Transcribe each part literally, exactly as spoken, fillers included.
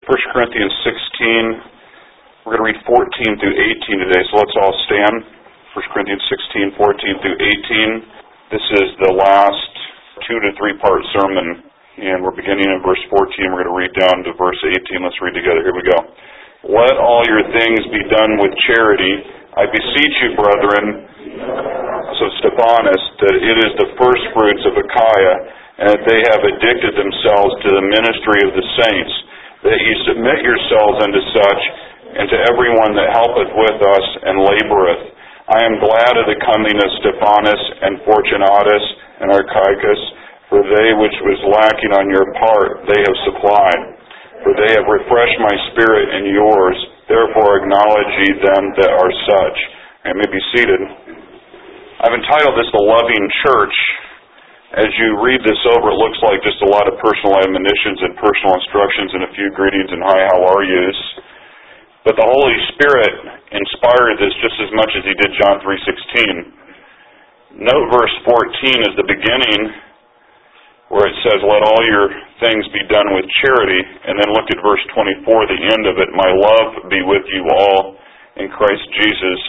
First Corinthians sixteen, we're going to read fourteen through eighteen today, so let's all stand. First Corinthians sixteen, fourteen through eighteen. This is the last two to three part sermon, and we're beginning in verse fourteen. We're going to read down to verse eighteen. Let's read together. Here we go. Let all your things be done with charity. I beseech you, brethren, so Stephanas, that it is the first fruits of Achaia, and that they have addicted themselves to the ministry of the saints, that ye submit yourselves unto such, and to everyone that helpeth with us and laboreth. I am glad of the coming of Stephanas and Fortunatus and Archicus, for they which was lacking on your part they have supplied. For they have refreshed my spirit and yours. Therefore acknowledge ye them that are such. And may be seated. I've entitled this The Loving Church. As you read this over, it looks like just a lot of personal admonitions and personal instructions and a few greetings and hi, how are yous. But the Holy Spirit inspired this just as much as He did John three sixteen. Note verse fourteen is the beginning, where it says, let all your things be done with charity. And then look at verse twenty-four, the end of it. My love be with you all in Christ Jesus.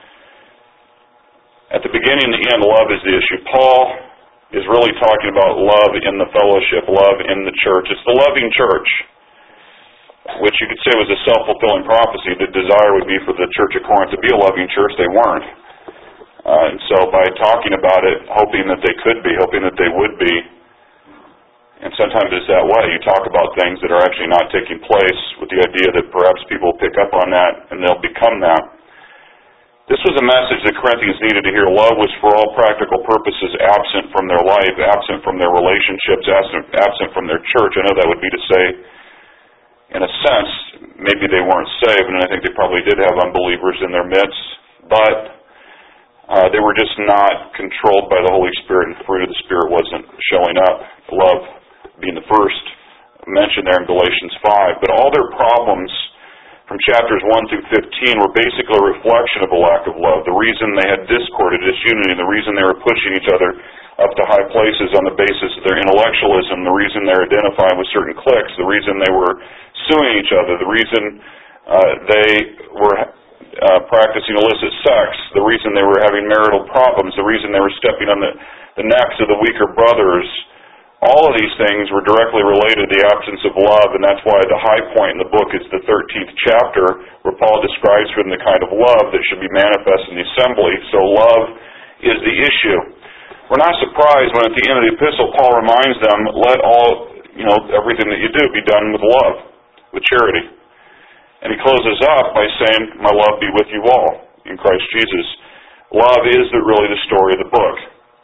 At the beginning and the end, love is the issue. Paul is really talking about love in the fellowship, love in the church. It's the loving church, which you could say was a self-fulfilling prophecy. The desire would be for the church at Corinth to be a loving church. They weren't. Uh, and so by talking about it, hoping that they could be, hoping that they would be, and sometimes it's that way. You talk about things that are actually not taking place with the idea that perhaps people will pick up on that and they'll become that. This was a message that Corinthians needed to hear. Love was for all practical purposes absent from their life, absent from their relationships, absent, absent from their church. I know that would be to say, in a sense, maybe they weren't saved, and I think they probably did have unbelievers in their midst, but uh, they were just not controlled by the Holy Spirit, and the fruit of the Spirit wasn't showing up. Love being the first mentioned there in Galatians five. But all their problems from chapters one through fifteen were basically a reflection of a lack of love. The reason they had discord and disunity, and the reason they were pushing each other up to high places on the basis of their intellectualism, the reason they were identifying with certain cliques, the reason they were suing each other, the reason uh, they were uh, practicing illicit sex, the reason they were having marital problems, the reason they were stepping on the, the necks of the weaker brothers. All of these things were directly related to the absence of love, and that's why the high point in the book is the thirteenth chapter, where Paul describes for them the kind of love that should be manifest in the assembly. So love is the issue. We're not surprised when at the end of the epistle Paul reminds them, let all, you know, everything that you do be done with love, with charity. And he closes up by saying, my love be with you all in Christ Jesus. Love is the, really the story of the book.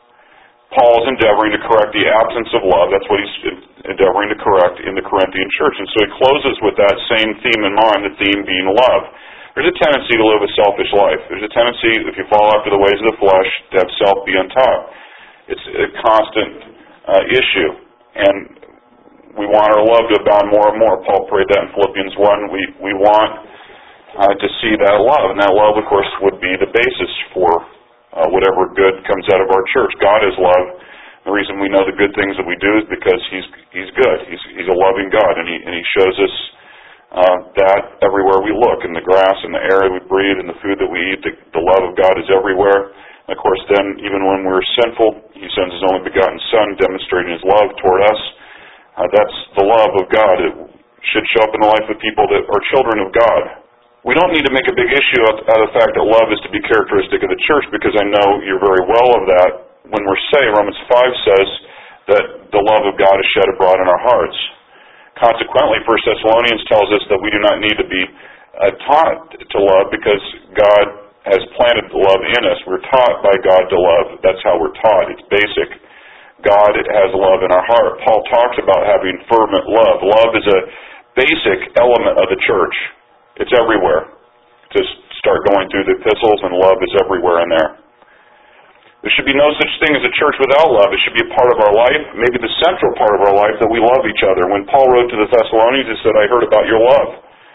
Paul's endeavoring to correct the absence of love. That's what he's endeavoring to correct in the Corinthian church. And so he closes with that same theme in mind, the theme being love. There's a tendency to live a selfish life. There's a tendency, if you fall after the ways of the flesh, to have self be on top. It's a constant uh, issue. And we want our love to abound more and more. Paul prayed that in Philippians one. We, we want uh, to see that love. And that love, of course, would be the basis for Uh, whatever good comes out of our church. God is love. The reason we know the good things that we do is because He's He's good. He's He's a loving God, and He and He shows us uh, that everywhere we look, in the grass, in the air that we breathe, in the food that we eat. The, the love of God is everywhere. And of course, then even when we're sinful, He sends His only begotten Son, demonstrating His love toward us. Uh, that's the love of God. It should show up in the life of people that are children of God. We don't need to make a big issue out of the fact that love is to be characteristic of the church, because I know you're very well of that when we're saying, Romans five says that the love of God is shed abroad in our hearts. Consequently, First Thessalonians tells us that we do not need to be uh, taught to love, because God has planted love in us. We're taught by God to love. That's how we're taught. It's basic. God has love in our heart. Paul talks about having fervent love. Love is a basic element of the church. It's everywhere. Just start going through the epistles, and love is everywhere in there. There should be no such thing as a church without love. It should be a part of our life, maybe the central part of our life, that we love each other. When Paul wrote to the Thessalonians, he said, I heard about your love.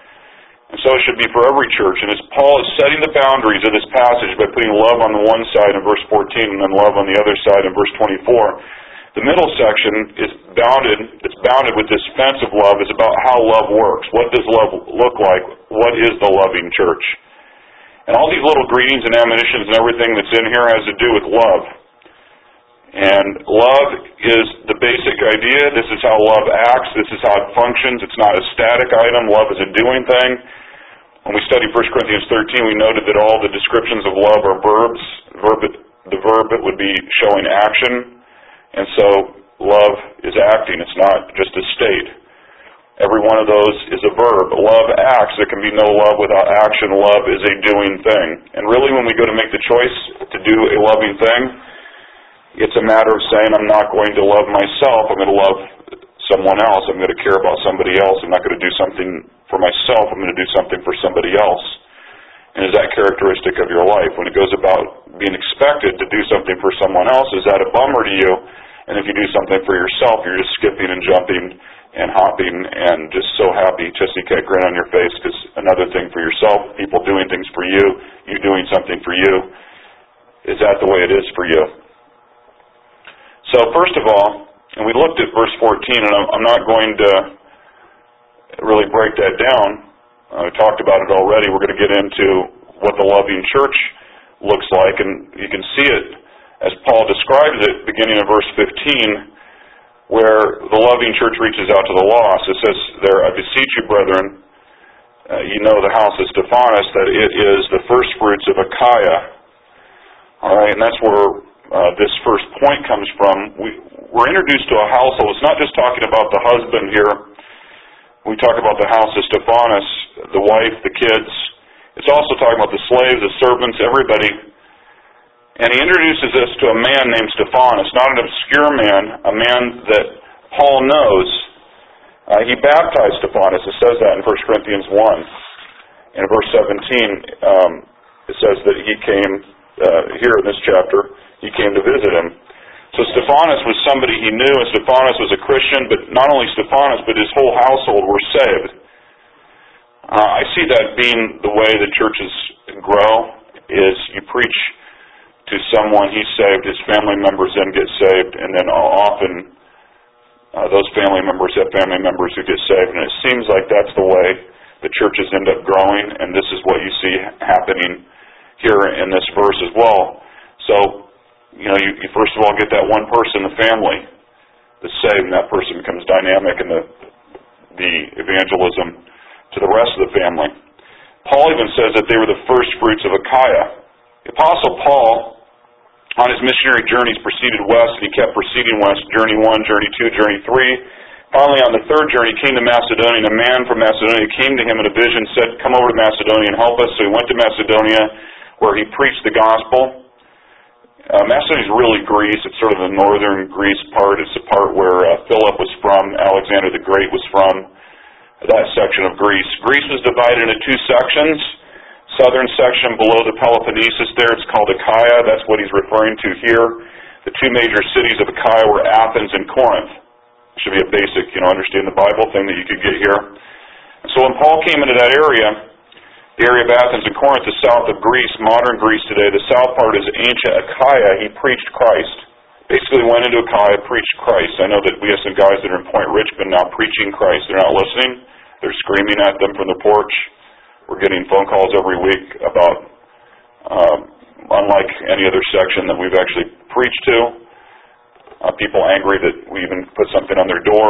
And so it should be for every church. And as Paul is setting the boundaries of this passage by putting love on the one side in verse fourteen and then love on the other side in verse twenty-four, The middle section is bounded, it's bounded with this fence of love, is about how love works. What does love look like? What is the loving church? And all these little greetings and admonitions and everything that's in here has to do with love. And love is the basic idea. This is how love acts. This is how it functions. It's not a static item. Love is a doing thing. When we studied First Corinthians thirteen, we noted that all the descriptions of love are verbs. Verb, the verb it would be showing action. And so love is acting. It's not just a state. Every one of those is a verb. Love acts. There can be no love without action. Love is a doing thing. And really when we go to make the choice to do a loving thing, it's a matter of saying, I'm not going to love myself. I'm going to love someone else. I'm going to care about somebody else. I'm not going to do something for myself. I'm going to do something for somebody else. And is that characteristic of your life? When it goes about being expected to do something for someone else, is that a bummer to you? And if you do something for yourself, you're just skipping and jumping and hopping and just so happy, just you can't grin on your face because another thing for yourself, people doing things for you, you doing something for you. Is that the way it is for you? So first of all, and we looked at verse fourteen, and I'm not going to really break that down. Uh, we talked about it already. We're going to get into what the loving church looks like, and you can see it as Paul describes it, beginning in verse fifteen, where the loving church reaches out to the lost. It says there, I beseech you, brethren, uh, you know the house of Stephanas, that it is the first fruits of Achaia. All right, and that's where uh, this first point comes from. We, we're introduced to a household. It's not just talking about the husband here. We talk about the house of Stephanas, the wife, the kids. It's also talking about the slaves, the servants, everybody. And he introduces us to a man named Stephanas, not an obscure man, a man that Paul knows. Uh, he baptized Stephanas. It says that in First Corinthians one. In verse seventeen, um, it says that he came, uh, here in this chapter, he came to visit him. So Stephanas was somebody he knew, and Stephanas was a Christian, but not only Stephanas, but his whole household were saved. Uh, I see that being the way the churches grow, is you preach to someone, he's saved, his family members then get saved, and then often uh, those family members have family members who get saved, and it seems like that's the way the churches end up growing, and this is what you see happening here in this verse as well. So, you know, you, you first of all get that one person, the family, that's saved, and that person becomes dynamic in the, the evangelism to the rest of the family. Paul even says that they were the first fruits of Achaia. The Apostle Paul, on his missionary journeys, proceeded west, and he kept proceeding west, journey one, journey two, journey three. Finally, on the third journey, he came to Macedonia, and a man from Macedonia came to him in a vision, said, come over to Macedonia and help us. So he went to Macedonia, where he preached the gospel. Uh, Macedonia is really Greece. It's sort of the northern Greece part. It's the part where uh, Philip was from, Alexander the Great was from, that section of Greece. Greece was divided into two sections. Southern section below the Peloponnesus there, it's called Achaia. That's what he's referring to here. The two major cities of Achaia were Athens and Corinth. It should be a basic, you know, understand the Bible thing that you could get here. And so when Paul came into that area, the area of Athens and Corinth, the south of Greece, modern Greece today, the south part is ancient Achaia, he preached Christ. Basically went into Achaia, preached Christ. I know that we have some guys that are in Point Richmond now preaching Christ. They're not listening. They're screaming at them from the porch. We're getting phone calls every week about, um, unlike any other section that we've actually preached to, uh, people angry that we even put something on their door.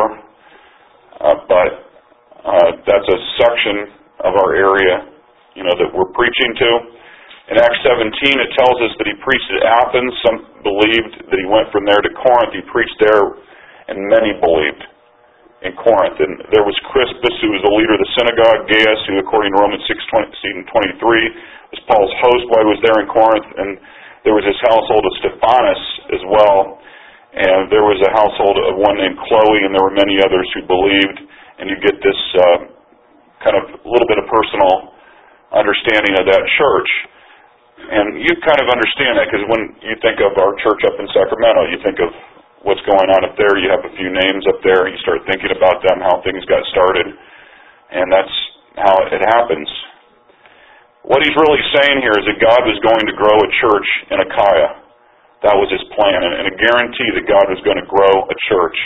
Uh, but uh, that's a section of our area, you know, that we're preaching to. In Acts seventeen, it tells us that he preached at Athens. Some believed that he went from there to Corinth. He preached there, and many believed in Corinth. And there was Crispus, who was the leader of the synagogue, Gaius, who according to Romans six twenty-three was Paul's host while he was there in Corinth, and there was his household of Stephanas as well, and there was a household of one named Chloe, and there were many others who believed, and you get this uh, kind of a little bit of personal understanding of that church. And you kind of understand that, because when you think of our church up in Sacramento, you think of what's going on up there. You have a few names up there. You start thinking about them, how things got started. And that's how it happens. What he's really saying here is that God was going to grow a church in Achaia. That was His plan, and a guarantee that God was going to grow a church.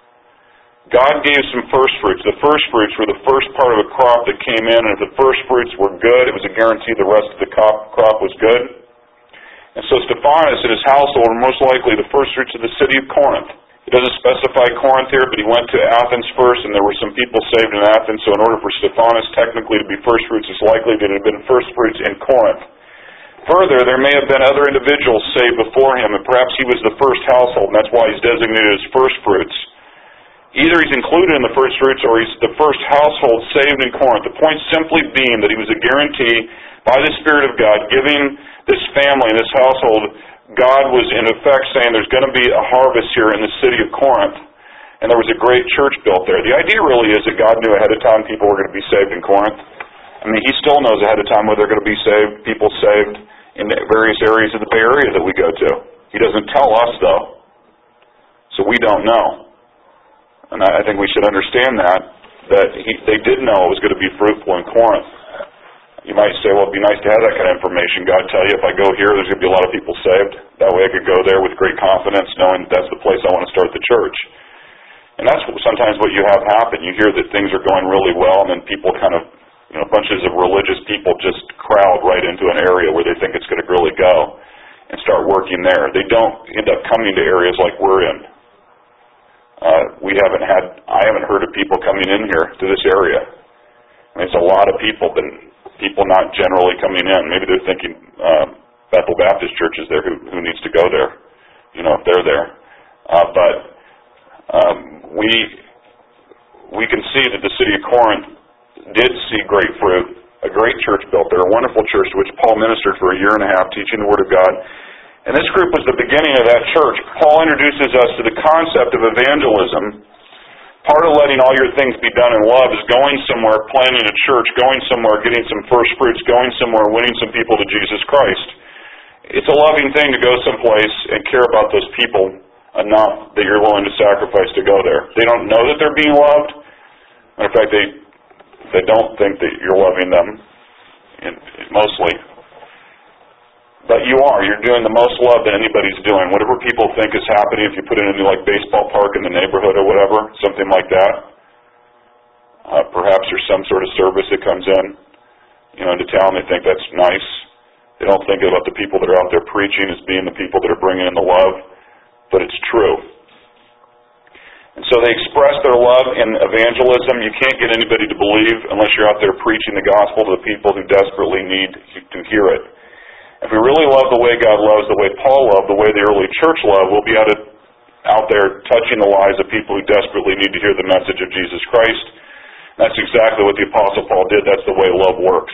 God gave some first fruits. The first fruits were the first part of a crop that came in, and if the first fruits were good, it was a guarantee the rest of the crop was good. And so Stephanas and his household were most likely the first fruits of the city of Corinth. It doesn't specify Corinth here, but he went to Athens first, and there were some people saved in Athens, so in order for Stephanas technically to be first fruits, it's likely that it had been first fruits in Corinth. Further, there may have been other individuals saved before him, and perhaps he was the first household, and that's why he's designated as first fruits. Either he's included in the first fruits or he's the first household saved in Corinth. The point simply being that he was a guarantee by the Spirit of God giving this family, this household, God was in effect saying there's going to be a harvest here in the city of Corinth. And there was a great church built there. The idea really is that God knew ahead of time people were going to be saved in Corinth. I mean, He still knows ahead of time whether they're going to be saved, people saved in the various areas of the Bay Area that we go to. He doesn't tell us, though. So we don't know. And I think we should understand that, that he, they did know it was going to be fruitful in Corinth. You might say, well, it'd be nice to have that kind of information. God tell you, if I go here, there's going to be a lot of people saved. That way I could go there with great confidence, knowing that that's the place I want to start the church. And that's sometimes what you have happen. You hear that things are going really well, and then people kind of, you know, bunches of religious people just crowd right into an area where they think it's going to really go and start working there. They don't end up coming to areas like we're in. Uh, we haven't had, I haven't heard of people coming in here to this area. I mean, it's a lot of people, but people not generally coming in. Maybe they're thinking uh, Bethel Baptist Church is there, who, who needs to go there, you know, if they're there. Uh, but um, we we can see that the city of Corinth did see great fruit, a great church built there, a wonderful church to which Paul ministered for a year and a half, teaching the Word of God. And this group was the beginning of that church. Paul introduces us to the concept of evangelism. Part of letting all your things be done in love is going somewhere, planting a church, going somewhere, getting some first fruits, going somewhere, winning some people to Jesus Christ. It's a loving thing to go someplace and care about those people enough that you're willing to sacrifice to go there. They don't know that they're being loved. Matter of fact, they they don't think that you're loving them, in, mostly. But you are. You're doing the most love that anybody's doing. Whatever people think is happening, if you put in a new like baseball park in the neighborhood or whatever, something like that, uh, perhaps there's some sort of service that comes in, you know, into town. They think that's nice. They don't think about the people that are out there preaching as being the people that are bringing in the love, but it's true. And so they express their love in evangelism. You can't get anybody to believe unless you're out there preaching the gospel to the people who desperately need to hear it. If we really love the way God loves, the way Paul loved, the way the early church loved, we'll be out, of, out there touching the lives of people who desperately need to hear the message of Jesus Christ. That's exactly what the Apostle Paul did. That's the way love works.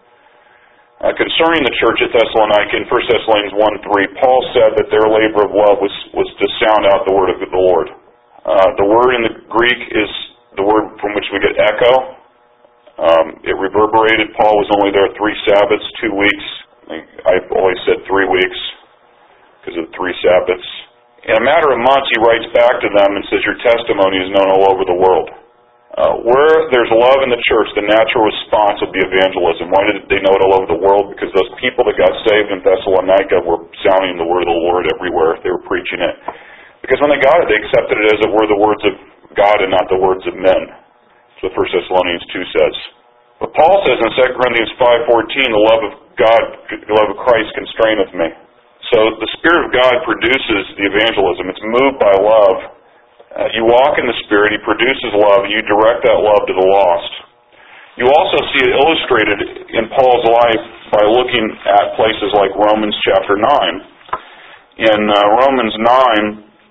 Uh, concerning the church at Thessalonica, in First Thessalonians one three, Paul said that their labor of love was, was to sound out the word of the Lord. Uh, the word in the Greek is the word from which we get echo. Um, it reverberated. Paul was only there three Sabbaths, two weeks. I've always said three weeks because of the three Sabbaths. In a matter of months, he writes back to them and says, your testimony is known all over the world. Uh, where there's love in the church, the natural response will be evangelism. Why did they know it all over the world? Because those people that got saved in Thessalonica were sounding the word of the Lord everywhere. They were preaching it. Because when they got it, they accepted it as it were the words of God and not the words of men. That's what First Thessalonians two says. But Paul says in Second Corinthians five fourteen, the love of God, the love of Christ constraineth me. So the Spirit of God produces the evangelism. It's moved by love. Uh, you walk in the Spirit, He produces love, and you direct that love to the lost. You also see it illustrated in Paul's life by looking at places like Romans chapter nine. In uh, Romans nine,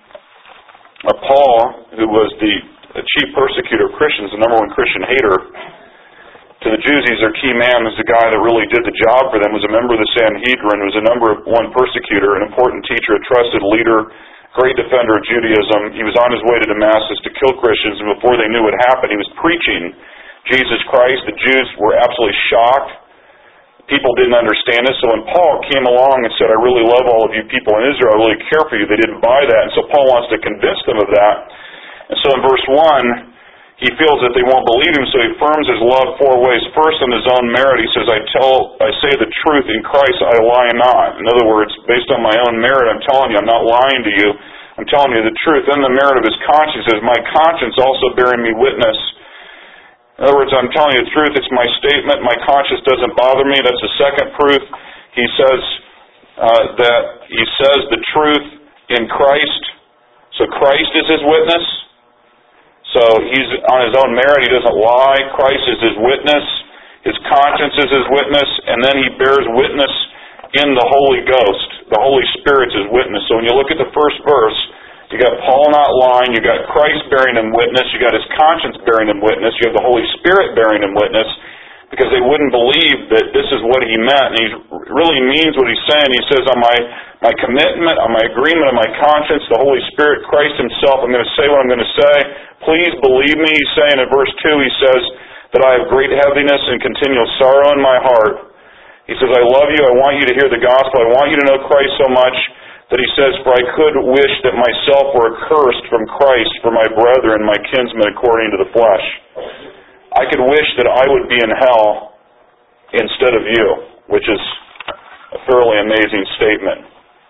uh, Paul, who was the chief persecutor of Christians, the number one Christian hater, to the Jews, he's their key man, was the guy that really did the job for them, was a member of the Sanhedrin, was a number one persecutor, an important teacher, a trusted leader, great defender of Judaism. He was on his way to Damascus to kill Christians, and before they knew what happened, he was preaching Jesus Christ. The Jews were absolutely shocked. People didn't understand it, so when Paul came along and said, I really love all of you people in Israel, I really care for you, they didn't buy that, and so Paul wants to convince them of that. And so in verse one, he feels that they won't believe him, so he affirms his love four ways. First, on his own merit, he says, I tell, I say the truth in Christ, I lie not. In other words, based on my own merit, I'm telling you, I'm not lying to you. I'm telling you the truth. Then the merit of his conscience is my conscience also bearing me witness. In other words, I'm telling you the truth. It's my statement. My conscience doesn't bother me. That's the second proof. He says uh, that he says the truth in Christ. So Christ is his witness. So he's on his own merit. He doesn't lie. Christ is his witness. His conscience is his witness. And then he bears witness in the Holy Ghost. The Holy Spirit's his witness. So when you look at the first verse, you got Paul not lying. You got Christ bearing him witness. You got his conscience bearing him witness. You have the Holy Spirit bearing him witness, because they wouldn't believe that this is what he meant. And he really means what he's saying. He says, on my, my commitment, on my agreement, on my conscience, the Holy Spirit, Christ himself, I'm going to say what I'm going to say. Please believe me. He's saying in verse two, he says that I have great heaviness and continual sorrow in my heart. He says, I love you. I want you to hear the gospel. I want you to know Christ so much that he says, for I could wish that myself were accursed from Christ for my brethren, my kinsmen, according to the flesh. I could wish that I would be in hell instead of you, which is a fairly amazing statement.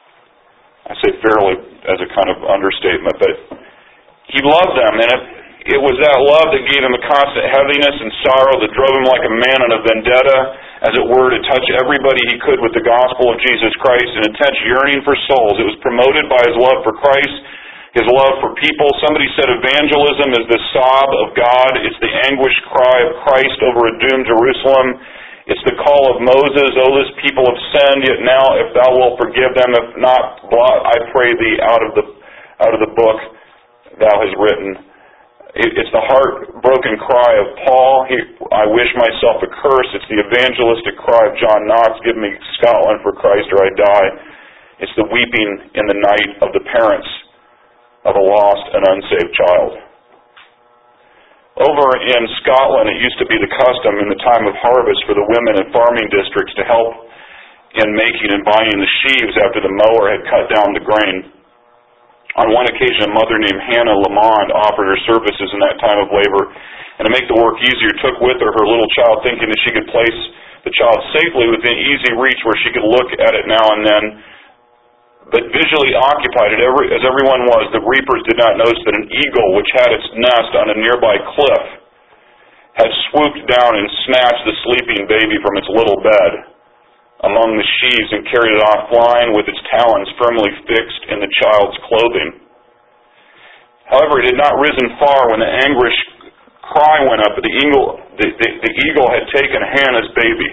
I say fairly as a kind of understatement, but he loved them, and it, it was that love that gave him a constant heaviness and sorrow that drove him like a man on a vendetta, as it were, to touch everybody he could with the gospel of Jesus Christ, an intense yearning for souls. It was promoted by his love for Christ, his love for people. Somebody said evangelism is the sob of God. It's the anguished cry of Christ over a doomed Jerusalem. It's the call of Moses, O this people have sinned, yet now if thou wilt forgive them, if not, blot, I pray thee, out of the out of the book thou hast written. It's the heartbroken cry of Paul, he, I wish myself accursed. It's the evangelistic cry of John Knox, give me Scotland for Christ or I die. It's the weeping in the night of the parents of a lost and unsaved child. Over in Scotland, it used to be the custom in the time of harvest for the women in farming districts to help in making and binding the sheaves after the mower had cut down the grain. On one occasion, a mother named Hannah Lamond offered her services in that time of labor, and to make the work easier, took with her her little child, thinking that she could place the child safely within easy reach where she could look at it now and then. But visually occupied, as everyone was, the reapers did not notice that an eagle, which had its nest on a nearby cliff, had swooped down and snatched the sleeping baby from its little bed among the sheaves and carried it off, flying with its talons firmly fixed in the child's clothing. However, it had not risen far when the anguished cry went up, but the eagle, the, the, the eagle had taken Hannah's baby.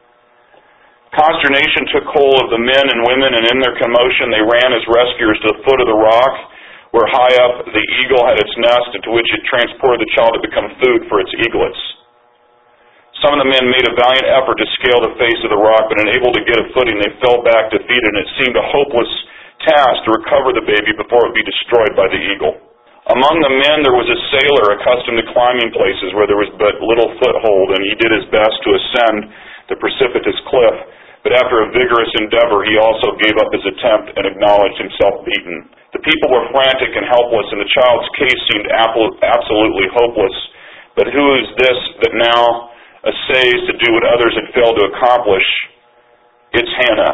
Consternation took hold of the men and women, and in their commotion they ran as rescuers to the foot of the rock, where high up the eagle had its nest, into which it transported the child to become food for its eaglets. Some of the men made a valiant effort to scale the face of the rock, but unable to get a footing, they fell back defeated, and it seemed a hopeless task to recover the baby before it be destroyed by the eagle. Among the men there was a sailor accustomed to climbing places where there was but little foothold, and he did his best to ascend the precipitous cliff, but after a vigorous endeavor he also gave up his attempt and acknowledged himself beaten. The people were frantic and helpless, and the child's case seemed absolutely hopeless. But who is this that now essays to do what others had failed to accomplish? It's Hannah.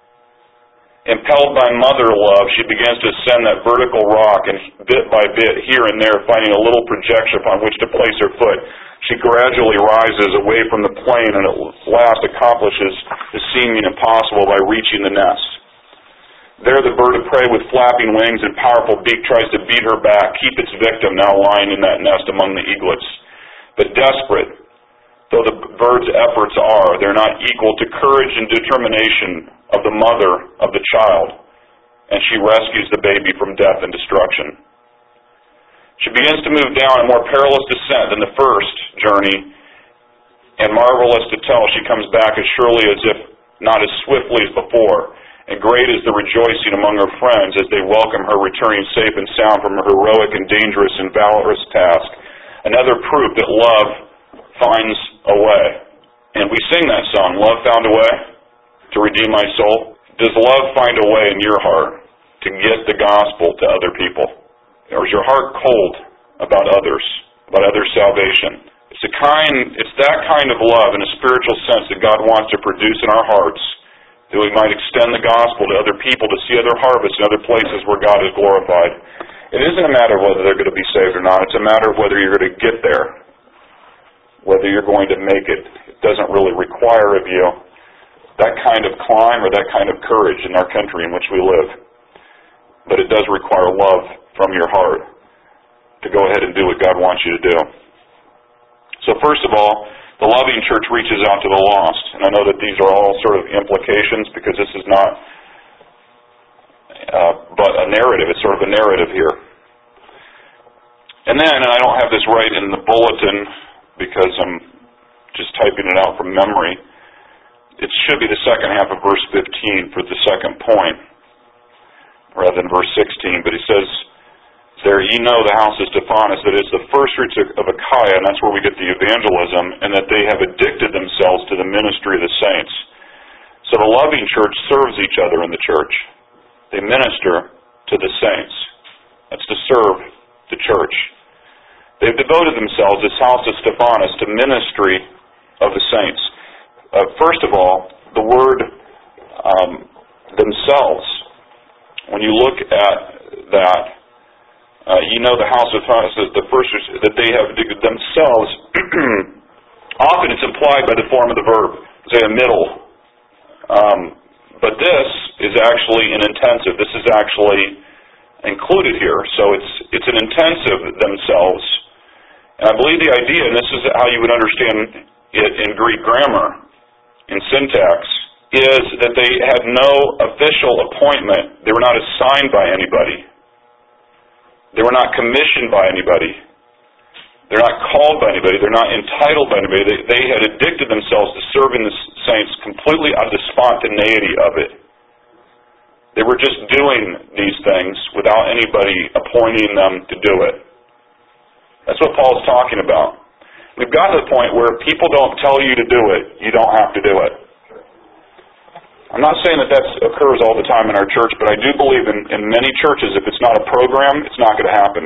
Impelled by mother love, she begins to ascend that vertical rock, and bit by bit, here and there, finding a little projection upon which to place her foot, she gradually rises away from the plain and at last accomplishes the seeming impossible by reaching the nest. There the bird of prey with flapping wings and powerful beak tries to beat her back, keep its victim now lying in that nest among the eaglets. But desperate though the bird's efforts are, they're not equal to courage and determination of the mother of the child, and she rescues the baby from death and destruction. She begins to move down a more perilous descent than the first journey, and marvelous to tell, she comes back as surely as if not as swiftly as before, and great is the rejoicing among her friends as they welcome her returning safe and sound from her heroic and dangerous and valorous task. Another proof that love finds a way. And we sing that song, Love Found a Way to Redeem My Soul. Does love find a way in your heart to get the gospel to other people? Or is your heart cold about others? about others' salvation. It's a kind, it's that kind of love in a spiritual sense that God wants to produce in our hearts, that we might extend the gospel to other people, to see other harvests in other places where God is glorified. It isn't a matter of whether they're going to be saved or not. It's a matter of whether you're going to get there, whether you're going to make it. It doesn't really require of you that kind of climb or that kind of courage in our country in which we live. But it does require love from your heart to go ahead and do what God wants you to do. So first of all, the loving church reaches out to the lost. And I know that these are all sort of implications because this is not uh, but a narrative. It's sort of a narrative here. And then, and I don't have this right in the bulletin because I'm just typing it out from memory, it should be the second half of verse fifteen for the second point, rather than verse sixteen. But he says, there ye know the house of Stephanas, that is the first fruits of Achaia, and that's where we get the evangelism, and that they have addicted themselves to the ministry of the saints. So the loving church serves each other in the church. They minister to the saints. That's to serve the church. They've devoted themselves, this house of Stephanas, to ministry of the saints. Uh, first of all, the word um, themselves. When you look at that, uh, you know the house of Stephanas, the first that they have themselves. Often it's implied by the form of the verb, say a middle. Um, but this is actually an intensive. This is actually included here. So it's it's an intensive themselves. And I believe the idea, and this is how you would understand it in Greek grammar, in syntax, is that they had no official appointment. They were not assigned by anybody. They were not commissioned by anybody. They're not called by anybody. They're not entitled by anybody. They, they had addicted themselves to serving the saints completely out of the spontaneity of it. They were just doing these things without anybody appointing them to do it. That's what Paul's talking about. We've gotten to the point where if people don't tell you to do it, you don't have to do it. I'm not saying that that occurs all the time in our church, but I do believe in, in many churches, if it's not a program, it's not going to happen.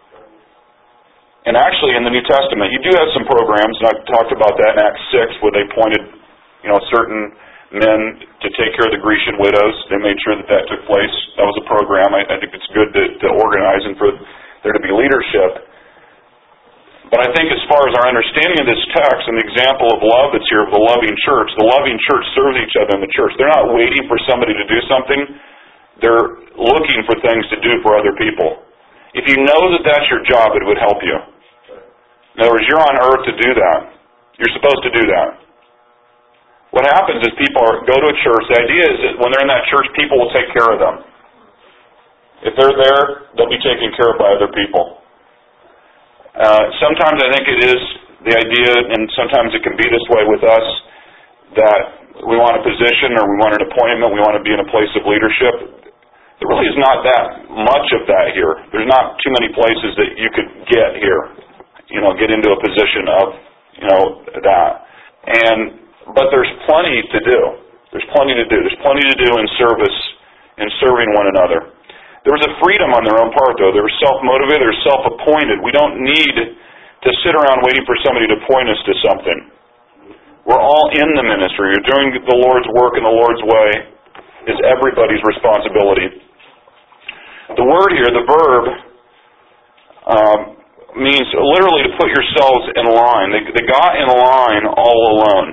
And actually, in the New Testament, you do have some programs, and I've talked about that in Acts six, where they appointed, you know, certain men to take care of the Grecian widows. They made sure that that took place. That was a program. I, I think it's good to, to organize and for there to be leadership. But I think as far as our understanding of this text and the example of love that's here of the loving church, the loving church serves each other in the church. They're not waiting for somebody to do something. They're looking for things to do for other people. If you know that that's your job, it would help you. In other words, you're on earth to do that. You're supposed to do that. What happens is people are, go to a church. The idea is that when they're in that church, people will take care of them. If they're there, they'll be taken care of by other people. Uh, sometimes I think it is the idea, and sometimes it can be this way with us, that we want a position or we want an appointment, we want to be in a place of leadership. There really is not that much of that here. There's not too many places that you could get here, you know, get into a position of, you know, that. And but there's plenty to do. There's plenty to do. There's plenty to do in service, in serving one another. There was a freedom on their own part, though. They were self-motivated. They were self-appointed. We don't need to sit around waiting for somebody to point us to something. We're all in the ministry. We're doing the Lord's work in the Lord's way. Is everybody's responsibility. The word here, the verb, um, means literally to put yourselves in line. They, they got in line all alone.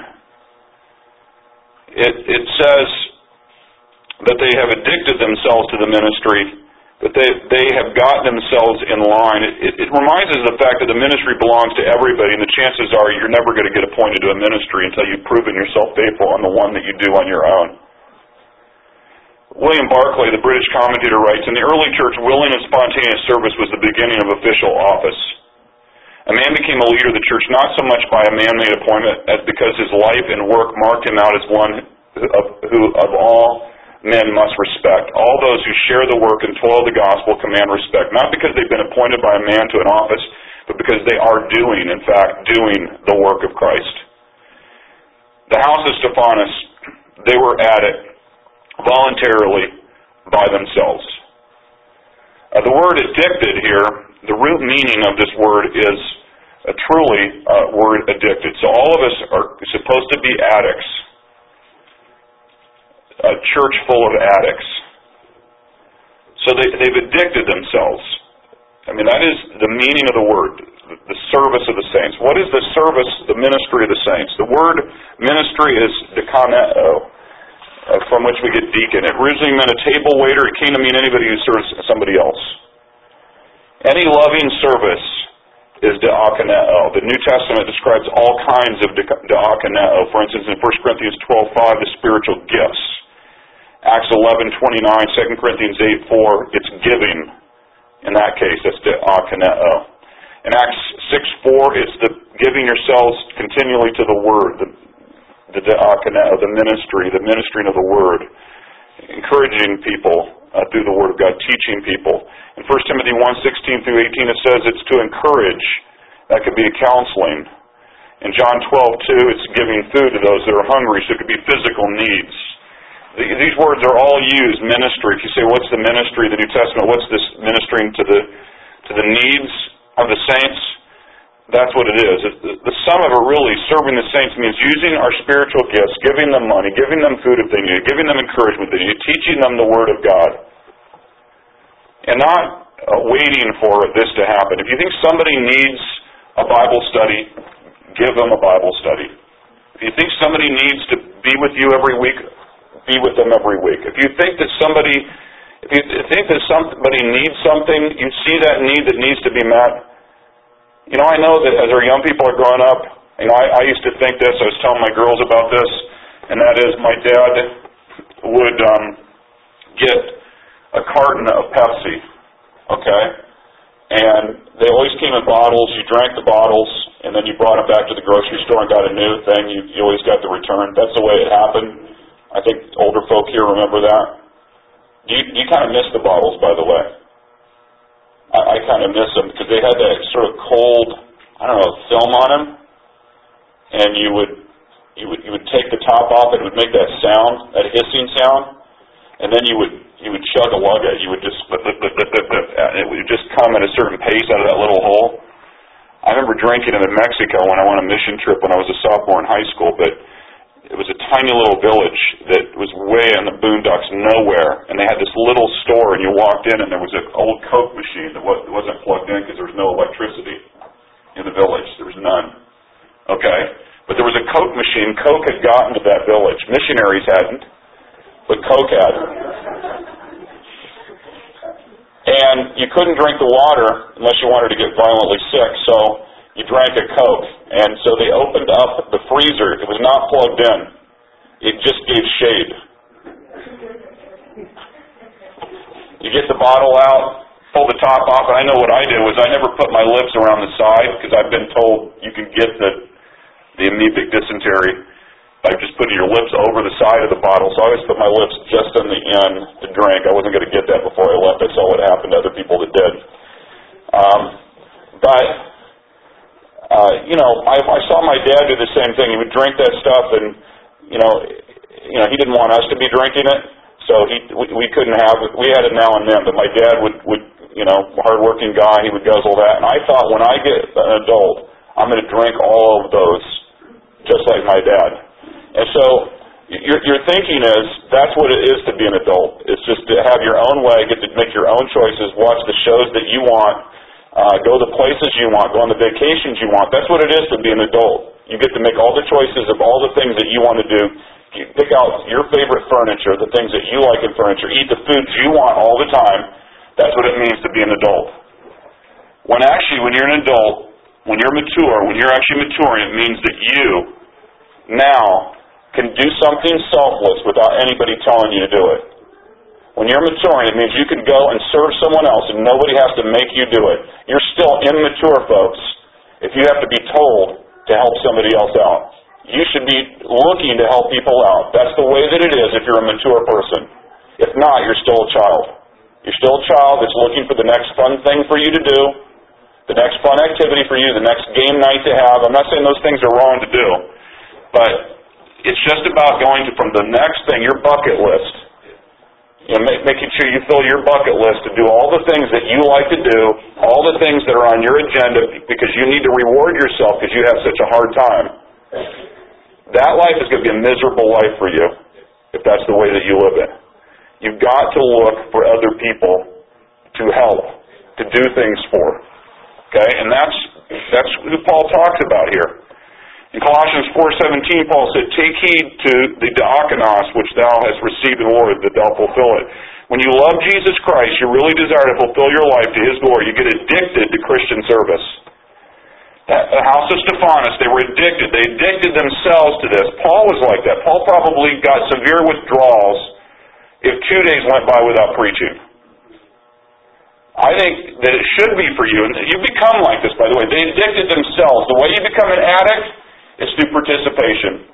It, it says that they have addicted themselves to the ministry, that they they have gotten themselves in line. It, it, it reminds us of the fact that the ministry belongs to everybody, and the chances are you're never going to get appointed to a ministry until you've proven yourself faithful on the one that you do on your own. William Barclay, the British commentator, writes, in the early church, willing and spontaneous service was the beginning of official office. A man became a leader of the church not so much by a man-made appointment as because his life and work marked him out as one of, who of all men must respect. All those who share the work and toil of the gospel command respect, not because they've been appointed by a man to an office, but because they are doing, in fact, doing the work of Christ. The house of Stephanas, they were at it voluntarily by themselves. Uh, the word addicted here, the root meaning of this word is uh, truly uh, were addicted. So all of us are supposed to be addicts. A church full of addicts. So they, they've addicted themselves. I mean, that is the meaning of the word, the service of the saints. What is the service, the ministry of the saints? The word ministry is diakoneo, uh, from which we get deacon. It originally meant a table waiter. It came to mean anybody who serves somebody else. Any loving service is diakoneo. The New Testament describes all kinds of diakoneo. For instance, in First Corinthians twelve five, the spiritual gifts. Acts eleven twenty-nine, Second Corinthians eight four, it's giving. In that case, that's diakoneo. In Acts six four, it's the giving yourselves continually to the Word, the, the diakoneo, the ministry, the ministering of the Word, encouraging people uh, through the Word of God, teaching people. In First Timothy one sixteen through eighteen, it says it's to encourage. That could be a counseling. In John twelve two, it's giving food to those that are hungry, so it could be physical needs. These words are all used, ministry. If you say, what's the ministry of the New Testament? What's this ministering to the to the needs of the saints? That's what it is. The sum of it really, serving the saints, means using our spiritual gifts, giving them money, giving them food if they need it, giving them encouragement if they need it, teaching them the Word of God. And not uh, waiting for this to happen. If you think somebody needs a Bible study, give them a Bible study. If you think somebody needs to be with you every week, be with them every week. If you think that somebody, if you think that somebody needs something, you see that need that needs to be met. You know, I know that as our young people are growing up, you know, I, I used to think this. I was telling my girls about this, and that is, my dad would um, get a carton of Pepsi, okay, and they always came in bottles. You drank the bottles, and then you brought them back to the grocery store and got a new thing. You, you always got the return. That's the way it happened. I think older folk here remember that. You, you kind of miss the bottles, by the way. I, I kind of miss them because they had that sort of cold, I don't know, film on them, and you would you would you would take the top off, and it would make that sound, that hissing sound, and then you would you would chug a lug it. You would just and it would just come at a certain pace out of that little hole. I remember drinking them in Mexico when I went on a mission trip when I was a sophomore in high school, but it was a tiny little village that was way in the boondocks, nowhere, and they had this little store, and you walked in, and there was an old Coke machine that wasn't plugged in because there was no electricity in the village. There was none. Okay? But there was a Coke machine. Coke had gotten to that village. Missionaries hadn't, but Coke had. And you couldn't drink the water unless you wanted to get violently sick, so you drank a Coke, and so they opened up the freezer. It was not plugged in. It just gave shade. You get the bottle out, pull the top off, and I know what I did was I never put my lips around the side because I've been told you can get the, the amoebic dysentery by just putting your lips over the side of the bottle. So I always put my lips just on the end to drink. I wasn't going to get that before I left. I saw what happened to other people that did. Um, but... Uh, you know, I, I saw my dad do the same thing. He would drink that stuff, and you know, you know, he didn't want us to be drinking it, so he we, we couldn't have it. We had it now and then, but my dad would, would, you know, hard-working guy, he would guzzle that. And I thought, when I get an adult, I'm going to drink all of those, just like my dad. And so your your thinking is that's what it is to be an adult. It's just to have your own way, get to make your own choices, watch the shows that you want. Uh, go the places you want, go on the vacations you want. That's what it is to be an adult. You get to make all the choices of all the things that you want to do. You pick out your favorite furniture, the things that you like in furniture, eat the foods you want all the time. That's what it means to be an adult. When actually, when you're an adult, when you're mature, when you're actually maturing, it means that you now can do something selfless without anybody telling you to do it. When you're maturing, it means you can go and serve someone else and nobody has to make you do it. You're still immature, folks, if you have to be told to help somebody else out. You should be looking to help people out. That's the way that it is if you're a mature person. If not, you're still a child. You're still a child that's looking for the next fun thing for you to do, the next fun activity for you, the next game night to have. I'm not saying those things are wrong to do, but it's just about going to, from the next thing, your bucket list. You know, make, making sure you fill your bucket list to do all the things that you like to do, all the things that are on your agenda, because you need to reward yourself because you have such a hard time. That life is going to be a miserable life for you if that's the way that you live it. You've got to look for other people to help, to do things for. Okay? And that's that's who Paul talks about here. In Colossians four seventeen, Paul said, "Take heed to the diakonos which thou hast received in the Lord, that thou fulfill it." When you love Jesus Christ, you really desire to fulfill your life to His glory. You get addicted to Christian service. The house of Stephanus, they were addicted. They addicted themselves to this. Paul was like that. Paul probably got severe withdrawals if two days went by without preaching. I think that it should be for you. And you become like this, by the way. They addicted themselves. The way you become an addict is through participation.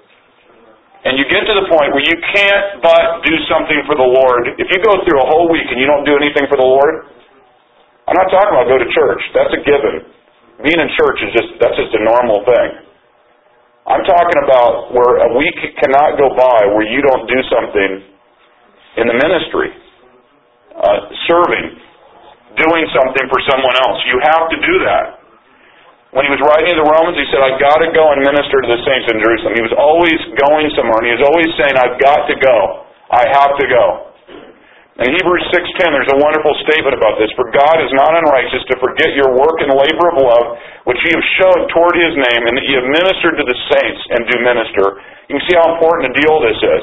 And you get to the point where you can't but do something for the Lord. If you go through a whole week and you don't do anything for the Lord, I'm not talking about go to church. That's a given. Being in church is just, that's just a normal thing. I'm talking about where a week cannot go by where you don't do something in the ministry. Uh, serving. Doing something for someone else. You have to do that. When he was writing to the Romans, he said, I've got to go and minister to the saints in Jerusalem. He was always going somewhere, and he was always saying, I've got to go. I have to go. In Hebrews six ten, there's a wonderful statement about this. For God is not unrighteous to forget your work and labor of love, which ye have shown toward His name, and that ye have ministered to the saints and do minister. You can see how important a deal this is.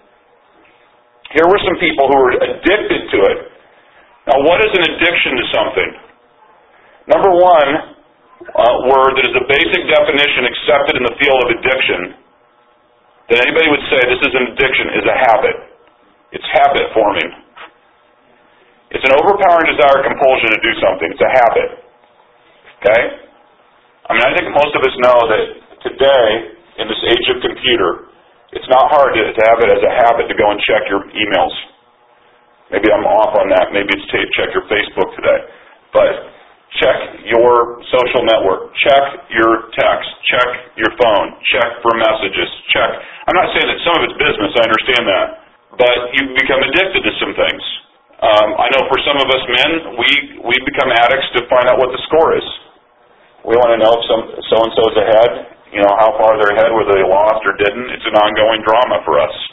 Here were some people who were addicted to it. Now, what is an addiction to something? Number one, Uh, word that is the basic definition accepted in the field of addiction, that anybody would say this is an addiction, is a habit. It's habit forming. It's an overpowering desire, compulsion to do something. It's a habit. Okay? I mean, I think most of us know that today, in this age of computer, it's not hard to, to have it as a habit to go and check your emails. Maybe I'm off on that. Maybe it's to check your Facebook today. But check your social network. Check your text. Check your phone. Check for messages. Check. I'm not saying that some of it's business. I understand that. But you become addicted to some things. Um, I know for some of us men, we, we become addicts to find out what the score is. We want to know if some so-and-so's ahead, you know, how far they're ahead, whether they lost or didn't. It's an ongoing drama for us.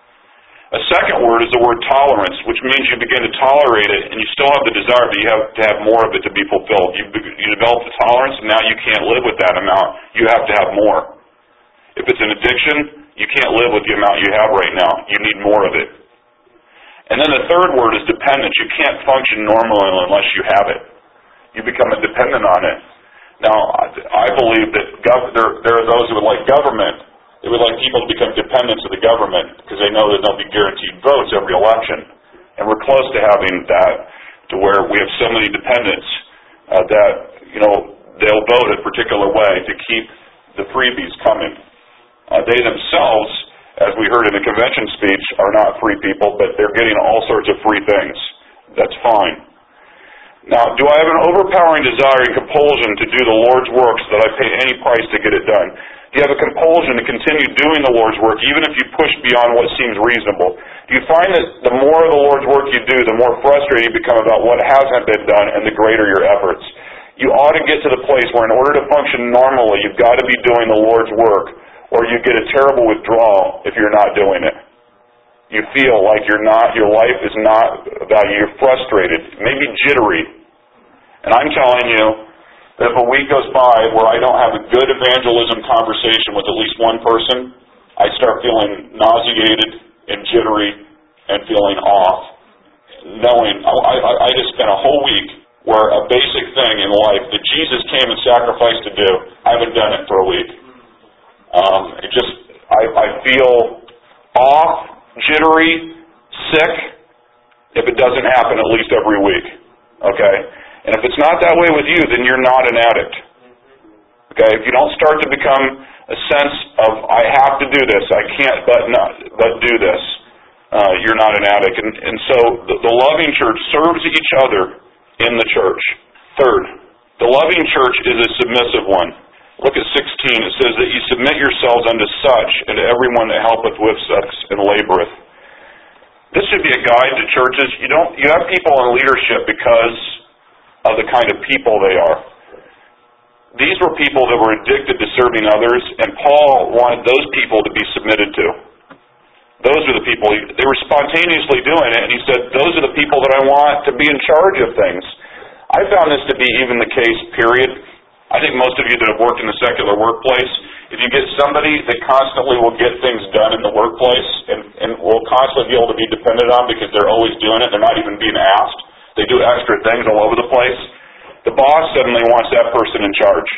A second word is the word tolerance, which means you begin to tolerate it, and you still have the desire, but you have to have more of it to be fulfilled. You, you develop the tolerance, and now you can't live with that amount. You have to have more. If it's an addiction, you can't live with the amount you have right now. You need more of it. And then the third word is dependence. You can't function normally unless you have it. You become a dependent on it. Now, I believe that gov- there, there are those who would like government. They would like people to become dependents of the government because they know that they'll be guaranteed votes every election. And we're close to having that, to where we have so many dependents uh, that, you know, they'll vote a particular way to keep the freebies coming. Uh, they themselves, as we heard in the convention speech, are not free people, but they're getting all sorts of free things. That's fine. Now, do I have an overpowering desire and compulsion to do the Lord's work so that I pay any price to get it done? Do you have a compulsion to continue doing the Lord's work even if you push beyond what seems reasonable? Do you find that the more of the Lord's work you do, the more frustrated you become about what hasn't been done and the greater your efforts? You ought to get to the place where in order to function normally, you've got to be doing the Lord's work, or you get a terrible withdrawal if you're not doing it. You feel like you're not, your life is not about you, you're frustrated, maybe jittery. And I'm telling you, that if a week goes by where I don't have a good evangelism conversation with at least one person, I start feeling nauseated and jittery and feeling off. Knowing, I, I, I just spent a whole week where a basic thing in life that Jesus came and sacrificed to do, I haven't done it for a week. Um, it just, I, I feel off, jittery, sick, if it doesn't happen at least every week. Okay? And if it's not that way with you, then you're not an addict. Okay? If you don't start to become a sense of, I have to do this, I can't but not but do this, uh, you're not an addict. And, and so the, the loving church serves each other in the church. Third, the loving church is a submissive one. Look at sixteen. It says that you submit yourselves unto such, and to everyone that helpeth with such and laboreth. This should be a guide to churches. You don't. You have people in leadership because of the kind of people they are. These were people that were addicted to serving others, and Paul wanted those people to be submitted to. Those are the people, they were spontaneously doing it, and he said, those are the people that I want to be in charge of things. I found this to be even the case, period. I think most of you that have worked in the secular workplace, if you get somebody that constantly will get things done in the workplace and, and will constantly be able to be depended on because they're always doing it, they're not even being asked, they do extra things all over the place, the boss suddenly wants that person in charge.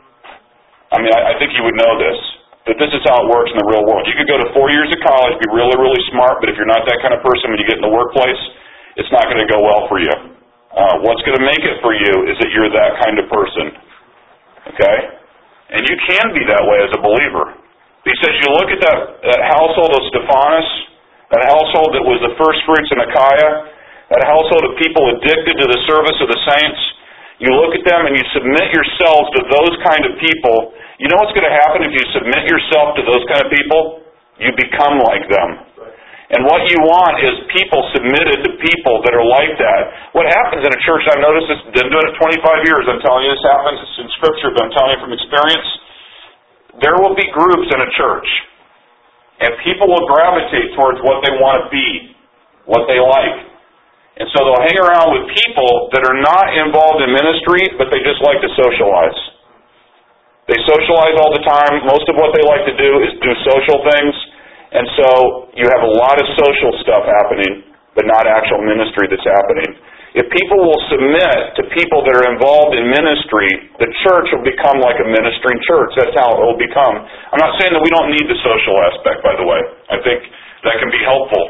I mean, I, I think you would know this. That this is how it works in the real world. You could go to four years of college, be really, really smart, but if you're not that kind of person when you get in the workplace, it's not going to go well for you. Uh, what's going to make it for you is that you're that kind of person. Okay? And you can be that way as a believer. He says, you look at that, that household of Stephanas, that household that was the first fruits in Achaia, that household of people addicted to the service of the saints, you look at them and you submit yourselves to those kind of people. You know what's going to happen if you submit yourself to those kind of people? You become like them. And what you want is people submitted to people that are like that. What happens in a church, I've noticed this, been doing it twenty-five years, I'm telling you this happens, it's in Scripture, but I'm telling you from experience, there will be groups in a church, and people will gravitate towards what they want to be, what they like. And so they'll hang around with people that are not involved in ministry, but they just like to socialize. They socialize all the time. Most of what they like to do is do social things. And so you have a lot of social stuff happening, but not actual ministry that's happening. If people will submit to people that are involved in ministry, the church will become like a ministering church. That's how it will become. I'm not saying that we don't need the social aspect, by the way. I think that can be helpful.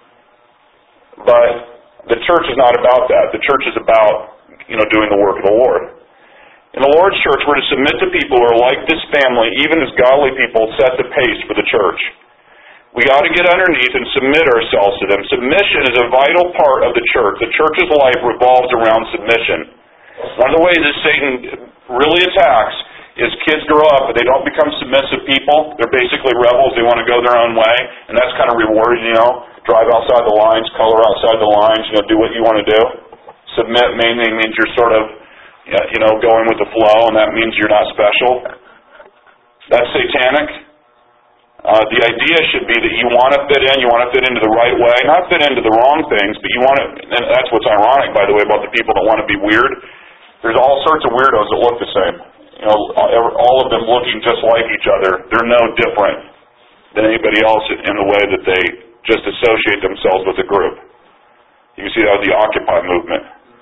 But the church is not about that. The church is about, you know, doing the work of the Lord. In the Lord's church, we're to submit to people who are like this family, even as godly people set the pace for the church. We ought to get underneath and submit ourselves to them. Submission is a vital part of the church. The church's life revolves around submission. One of the ways that Satan really attacks is kids grow up, but they don't become submissive people. They're basically rebels. They want to go their own way, and that's kind of rewarding, you know. Drive outside the lines, color outside the lines, you know, do what you want to do. Submit mainly means you're sort of, you know, going with the flow, and that means you're not special. That's satanic. Uh, the idea should be that you want to fit in, you want to fit into the right way, not fit into the wrong things, but you want to, and that's what's ironic, by the way, about the people that want to be weird. There's all sorts of weirdos that look the same. You know, all of them looking just like each other. They're no different than anybody else in the way that they just associate themselves with a group. You can see that with the Occupy movement.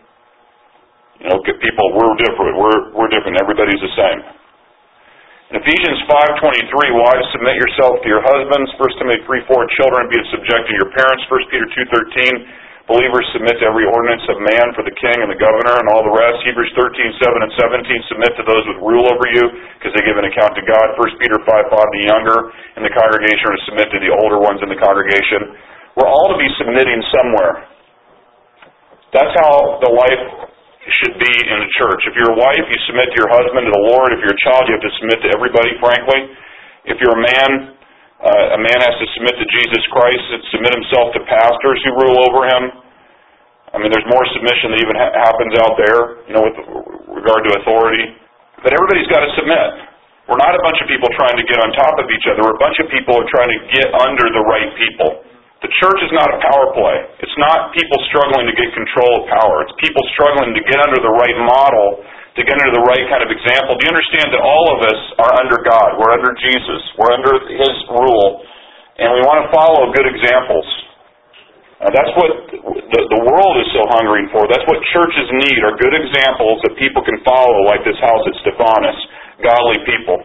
You know, people, we're different, we're we're different, everybody's the same. In Ephesians five twenty-three, wives, submit yourself to your husbands. First Timothy three four, children, be subject to your parents. First Peter two thirteen, believers, submit to every ordinance of man for the king and the governor and all the rest. Hebrews thirteen seven and seventeen, submit to those with rule over you, because they give an account to God. First Peter five five, the younger in the congregation are to submit to the older ones in the congregation. We're all to be submitting somewhere. That's how the life should be in the church. If you're a wife, you submit to your husband, to the Lord. If you're a child, you have to submit to everybody, frankly. If you're a man, uh, a man has to submit to Jesus Christ and submit himself to pastors who rule over him. I mean, there's more submission that even ha- happens out there, you know, with regard to authority. But everybody's got to submit. We're not a bunch of people trying to get on top of each other. We're a bunch of people who are trying to get under the right people. The church is not a power play. It's not people struggling to get control of power. It's people struggling to get under the right model, to get under the right kind of example. Do you understand that all of us are under God? We're under Jesus. We're under His rule. And we want to follow good examples. Now, that's what the, the world is so hungry for. That's what churches need, are good examples that people can follow, like this house at Stephanas, godly people.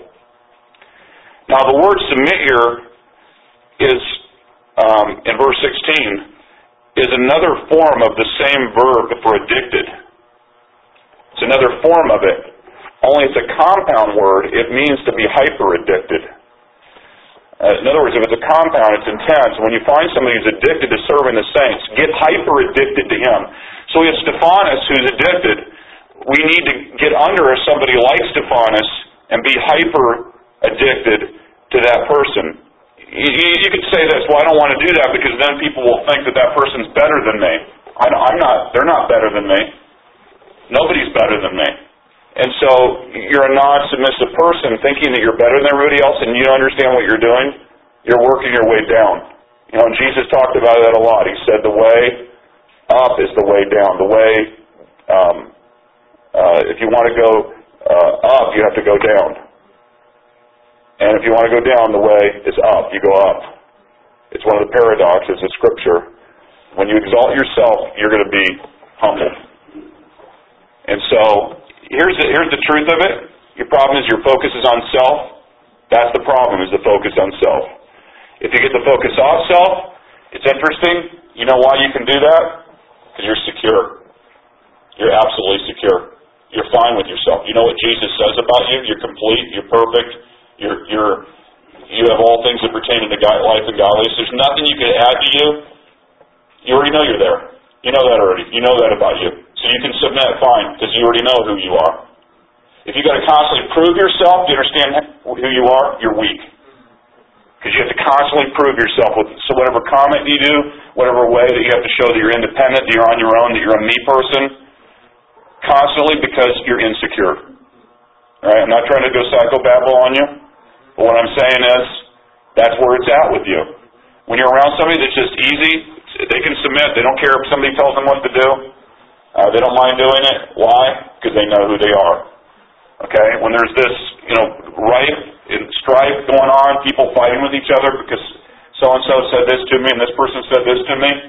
Now, the word submit here is... Um, in verse sixteen, is another form of the same verb for addicted. It's another form of it. Only it's a compound word. It means to be hyper-addicted. Uh, in other words, if it's a compound, it's intense. When you find somebody who's addicted to serving the saints, get hyper-addicted to him. So we have Stephanas who's addicted. We need to get under somebody like Stephanas and be hyper-addicted to that person. You, you could say this, well, I don't want to do that because then people will think that that person's better than me. I, I'm not, they're not better than me. Nobody's better than me. And so you're a non-submissive person thinking that you're better than everybody else and you don't understand what you're doing. You're working your way down. You know, and Jesus talked about that a lot. He said the way up is the way down. The way, um, uh, if you want to go uh, up, you have to go down. And if you want to go down, the way is up. You go up. It's one of the paradoxes of Scripture. When you exalt yourself, you're going to be humbled. And so, here's the, here's the truth of it. Your problem is your focus is on self. That's the problem, is the focus on self. If you get the focus off self, it's interesting. You know why you can do that? Because you're secure. You're absolutely secure. You're fine with yourself. You know what Jesus says about you? You're complete. You're perfect. You're, you're, you have all things that pertain to life and godliness. There's nothing you can add to you. You already know you're there. You know that already. You know that about you. So you can submit fine, because you already know who you are. If you've got to constantly prove yourself, you understand who you are, you're weak. Because you have to constantly prove yourself. With, so whatever comment you do, whatever way that you have to show that you're independent, that you're on your own, that you're a me person, constantly because you're insecure. All right? I'm not trying to go psychobabble on you, but what I'm saying is, that's where it's at with you. When you're around somebody that's just easy, they can submit. They don't care if somebody tells them what to do. Uh, they don't mind doing it. Why? Because they know who they are. Okay? When there's this, you know, rife and strife going on, people fighting with each other because so-and-so said this to me and this person said this to me,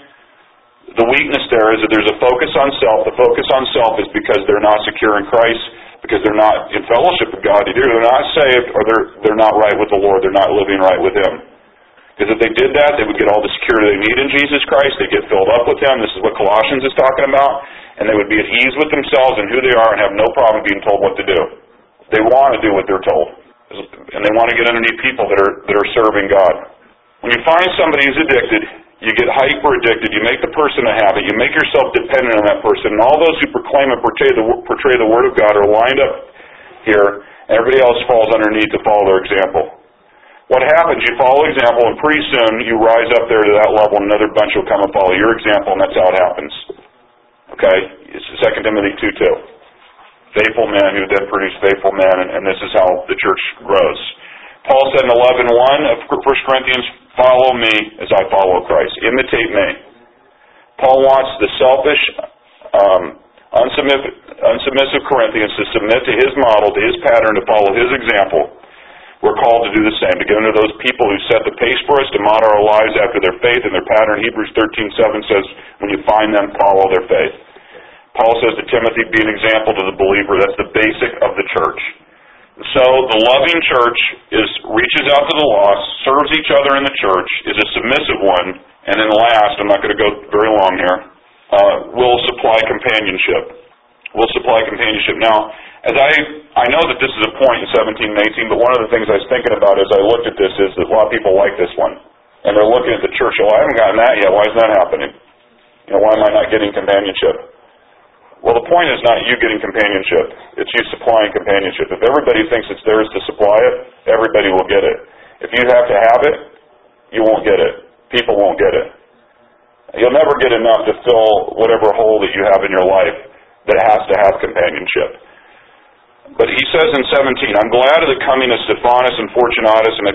the weakness there is that there's a focus on self. The focus on self is because they're not secure in Christ, because they're not in fellowship with God. Either they're not saved or they're, they're not right with the Lord. They're not living right with Him. Because if they did that, they would get all the security they need in Jesus Christ. They'd get filled up with Him. This is what Colossians is talking about. And they would be at ease with themselves and who they are and have no problem being told what to do. They want to do what they're told. And they want to get underneath people that are that are serving God. When you find somebody who's addicted, you get hyper-addicted, you make the person a habit, you make yourself dependent on that person, and all those who proclaim and portray the, portray the Word of God are lined up here, and everybody else falls underneath to follow their example. What happens, you follow example, and pretty soon you rise up there to that level, and another bunch will come and follow your example, and that's how it happens. Okay? It's Second Timothy two two. Faithful men who then produce faithful men, and, and this is how the church grows. Paul said in eleven one of First Corinthians, follow me as I follow Christ. Imitate me. Paul wants the selfish, um, unsubmissive, unsubmissive Corinthians to submit to his model, to his pattern, to follow his example. We're called to do the same, to get into those people who set the pace for us, to model our lives after their faith and their pattern. Hebrews thirteen seven says, when you find them, follow their faith. Paul says to Timothy, be an example to the believer. That's the basic of the church. So the loving church is reaches out to the lost, serves each other in the church, is a submissive one, and then last, I'm not going to go very long here, uh, will supply companionship. Will supply companionship. Now, as I I know that this is a point in seventeen and eighteen, but one of the things I was thinking about as I looked at this is that a lot of people like this one. And they're looking at the church, oh, I haven't gotten that yet. Why is that happening? You know, why am I not getting companionship? Well, the point is not you getting companionship. It's you supplying companionship. If everybody thinks it's theirs to supply it, everybody will get it. If you have to have it, you won't get it. People won't get it. You'll never get enough to fill whatever hole that you have in your life that has to have companionship. But he says in seventeen, I'm glad of the coming of Stephanas and Fortunatus and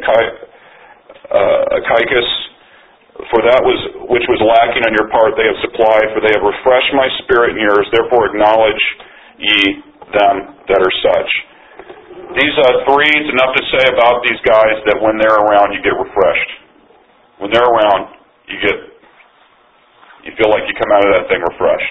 Achaicus, for that was which was lacking on your part they have supplied, for they have refreshed my spirit and yours, therefore acknowledge ye them that are such. These uh, three, it's enough to say about these guys that when they're around you get refreshed. When they're around, you get, you feel like you come out of that thing refreshed.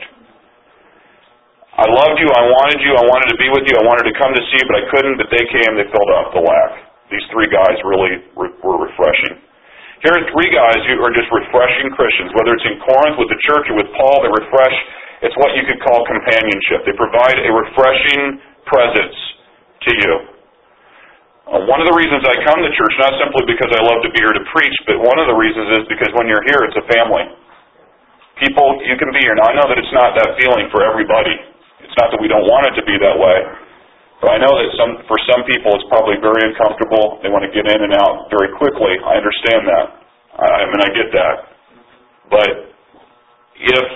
I loved you, I wanted you, I wanted to be with you, I wanted to come to see you, but I couldn't, but they came, they filled up the lack. These three guys really re- were refreshing. Here are three guys who are just refreshing Christians, whether it's in Corinth with the church or with Paul, they refresh. It's what you could call companionship. They provide a refreshing presence to you. Uh, one of the reasons I come to church, not simply because I love to be here to preach, but one of the reasons is because when you're here, it's a family. People, you can be here. Now, I know that it's not that feeling for everybody. It's not that we don't want it to be that way. But I know that some, for some people it's probably very uncomfortable. They want to get in and out very quickly. I understand that. I, I mean, I get that. But if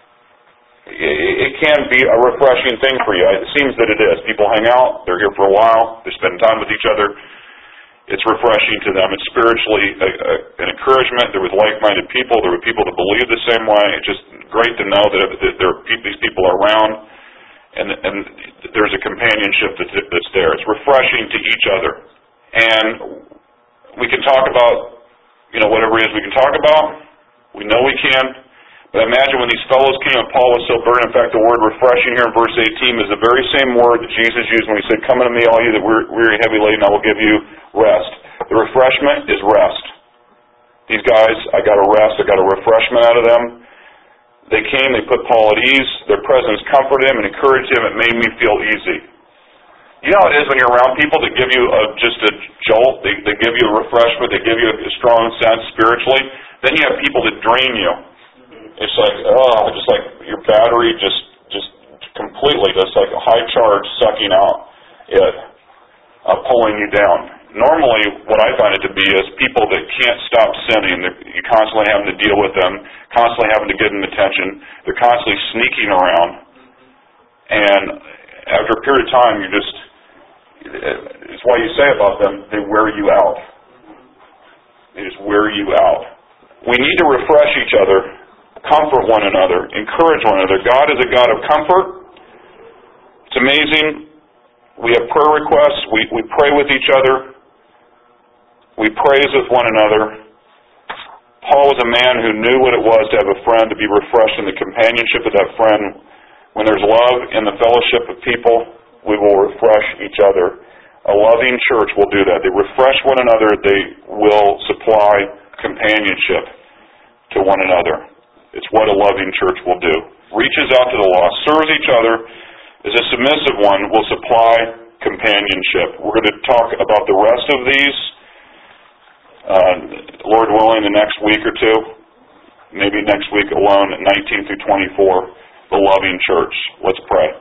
it can be a refreshing thing for you. It seems that it is. People hang out. They're here for a while. They spend time with each other. It's refreshing to them. It's spiritually a, a, an encouragement. They're with like-minded people. They're with people that believe the same way. It's just great to know that, that there are, these people are around, and, and there's a companionship that's, that's there. It's refreshing to each other. And we can talk about, you know, whatever it is we can talk about. We know we can. But imagine when these fellows came and Paul was so burdened. In fact, the word refreshing here in verse eighteen is the very same word that Jesus used when he said, "Come unto me, all you that we're weary, heavy laden, I will give you rest." The refreshment is rest. These guys, I got a rest, I got a refreshment out of them. They came, they put Paul at ease. Their presence comforted him and encouraged him. It made me feel easy. You know how it is when you're around people that give you a, just a jolt, they, they give you a refreshment, they give you a strong sense spiritually. Then you have people that drain you. It's like, oh, just like your battery just just completely, just like a high charge sucking out it, uh, pulling you down. Normally, what I find it to be is people that can't stop sinning. You're constantly having to deal with them, constantly having to get them attention. They're constantly sneaking around. And after a period of time, you just, it's why you say about them, they wear you out. They just wear you out. We need to refresh each other, comfort one another, encourage one another. God is a God of comfort. It's amazing. We have prayer requests. We, we pray with each other. We praise with one another. Paul was a man who knew what it was to have a friend, to be refreshed in the companionship of that friend. When there's love in the fellowship of people, we will refresh each other. A loving church will do that. They refresh one another. They will supply companionship to one another. It's what a loving church will do. Reaches out to the lost, serves each other, is a submissive one, will supply companionship. We're going to talk about the rest of these, uh, Lord willing, the next week or two. Maybe next week alone, nineteen through twenty-four, the loving church. Let's pray.